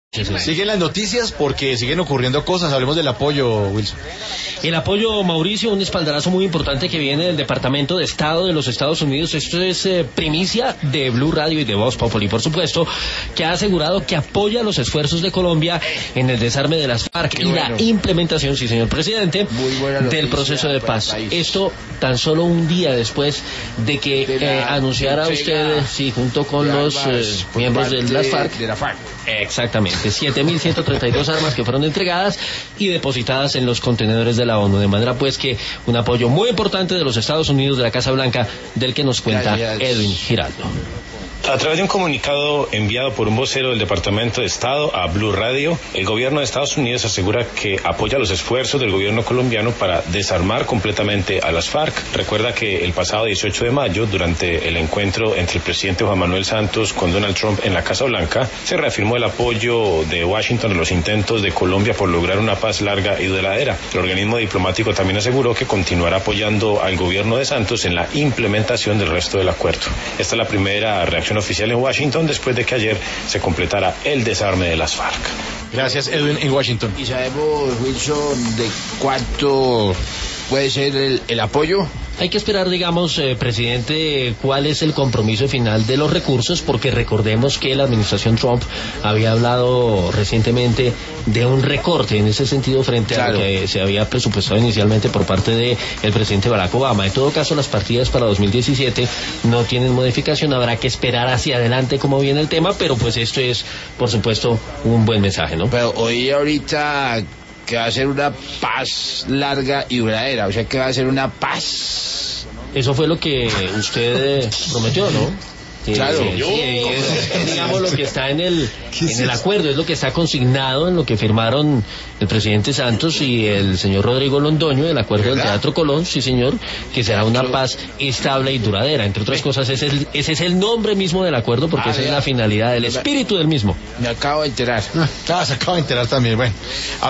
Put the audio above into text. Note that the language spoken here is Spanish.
Sí, sí. Siguen las noticias porque siguen ocurriendo cosas. Hablemos del apoyo, Wilson. El apoyo, Mauricio, un espaldarazo muy importante que viene del Departamento de Estado de los Estados Unidos. Esto es primicia de Blue Radio y de Voz Populi, por supuesto, que ha asegurado que apoya los esfuerzos de Colombia en el desarme de las FARC y la implementación, sí señor presidente, del proceso de paz. Esto tan solo un día después de que anunciara usted, sí, junto con los miembros de las FARC. Exactamente, 7.132 armas que fueron entregadas y depositadas en los contenedores de la ONU, de manera pues que un apoyo muy importante de los Estados Unidos, de la Casa Blanca, del que nos cuenta Edwin Giraldo. A través de un comunicado enviado por un vocero del Departamento de Estado a Blue Radio, el gobierno de Estados Unidos asegura que apoya los esfuerzos del gobierno colombiano para desarmar completamente a las FARC. Recuerda que el pasado 18 de mayo, durante el encuentro entre el presidente Juan Manuel Santos con Donald Trump en la Casa Blanca, se reafirmó el apoyo de Washington a los intentos de Colombia por lograr una paz larga y duradera. El organismo diplomático también aseguró que continuará apoyando al gobierno de Santos en la implementación del resto del acuerdo. Esta es la primera reacción oficial en Washington después de que ayer se completara el desarme de las FARC. Gracias, Edwin, en Washington. ¿Y sabemos, Wilson, de cuánto puede ser el apoyo? Hay que esperar, digamos, presidente, cuál es el compromiso final de los recursos, porque recordemos que la administración Trump había hablado recientemente de un recorte en ese sentido frente a lo que se había presupuestado inicialmente por parte del presidente Barack Obama. En todo caso, las partidas para 2017 no tienen modificación, habrá que esperar hacia adelante cómo viene el tema, pero pues esto es, por supuesto, un buen mensaje, ¿no? Pero oí ahorita que va a ser una paz larga y duradera, o sea que va a ser una paz. Eso fue lo que usted prometió, ¿no? Claro. Sí, es, digamos, lo que está en el acuerdo, es lo que está consignado en lo que firmaron el presidente Santos y el señor Rodrigo Londoño, el acuerdo del Teatro Colón, sí señor, que será una paz estable y duradera. Entre otras cosas, ese es el nombre mismo del acuerdo, porque esa es la finalidad, el espíritu del mismo. Me acabo de enterar. Se acaba de enterar también, bueno.